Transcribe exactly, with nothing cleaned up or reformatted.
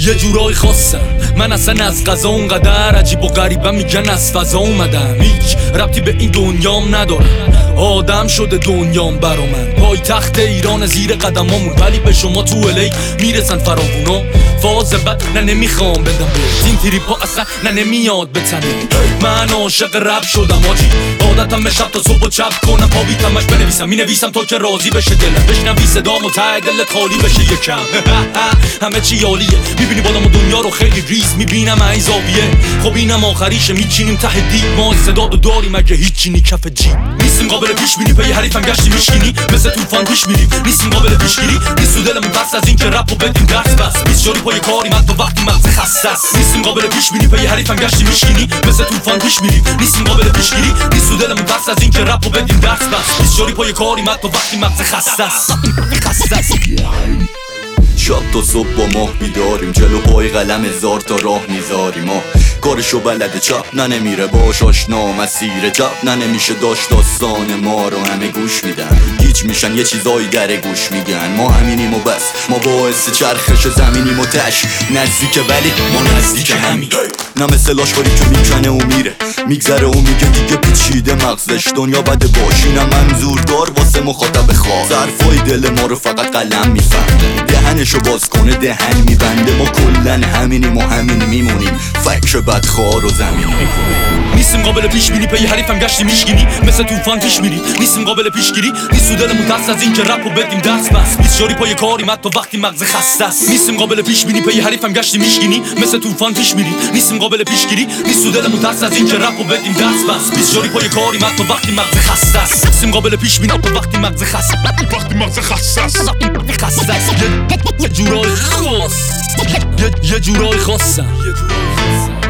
یه جورای خاصم من اصلا از قضا اونقدر عجیب و غریبم میگن از فضا اومدم. هیچ ربطی به این دنیام ندارم، آدم شده دنیام برا من. پای تخت ایران زیر قدمامون، ولی به شما تو الی میرسن فراوونا. فاز بد نه نمیخوام بدم به این تریپا، اصلا نه نمیاد بتنه. من عاشق رپ شدم آجی، عادتم شب تا صبح و چپ کنم پاویتمش بنویسم. مینویسم تا که راضی بشه دلم، بشنوی صدامو ته دلت خالی بشه یکم. همه چی عالیه، میبینی بالامو دنیا رو خیلی ریز میبینم این زاویه. خب اینم آخریشه، میچینیم ته دیگ ما صدا رو داریم اگه هیچی نی کف جیب. نیستیم قابل پیش بینی، پی حریفم گشتی میشینی مثل طوفان پیش میریم. نیستیم قابل پیشگیری، نیست تو دلمون بس از این که رپو بدیم درس بس. بیست جاری پای کاری من تو وقتی مغز خسته است. نیستیم قابل پیش بینی، پی حریفم گشتی میشینی مثل طوفان پیش میریم. نیستیم قابل پیشگیری، نیست تو دلمون بس از این که رپو بدیم درس بس. بیست جاری پای کاری من تو وقتی مغز خسته است. خسته است. شب تا صبح با ماه بیداریم، جلو پای قلم هزار تا راه میذاریم. ما کارشو بلده چپ نه نمیره باش آشنا، مسیر جب نه نمیشه داشت. داستان ما رو همه گوش میدن، هیچ میشن یه چیزایی در گوش میگن. ما همینیم و بس، ما باعث چرخش زمینیم و تش نزدیک، ولی ما نزدیک همین. نه مثل لاشخوری که میکنه و میره، میگذره و میگه دیگه پیچیده مغزش. دنیا بده باشی نه منظور دار واسه مخاطب خواه. ظرفای دل ما رو فقط قلم میفهمه، دهنشو باز کنه دهن میبنده. ما کلن همینیم و همین میمونیم، فکر بدخوار و زمینی. نیستیم قابل پیش بینی، پی حریفم گشتی میشگینی مثل طوفان پیش میری. نیستیم قابل پیشگیری، نیست تو دلمون ترس از این که رپو بدیم درس بس. بیست جاری پای کاری من تو وقتی مغز خسته است. نیستیم قابل پیش بینی، پی حریفم گشتی میشگینی مثل طوفان پیش میری. نیستیم قابل پیشگیری، نیست تو دلمون ترس از این که رپو بدیم درس بس. بیست جاری پای کاری من تو وقتی مغز خسته است. نیستیم قابل پیش بینی تو وقتی مغز خسته وقتی مغز خسته است. خسته است. یه جورای خاص، یه جورای خاصم.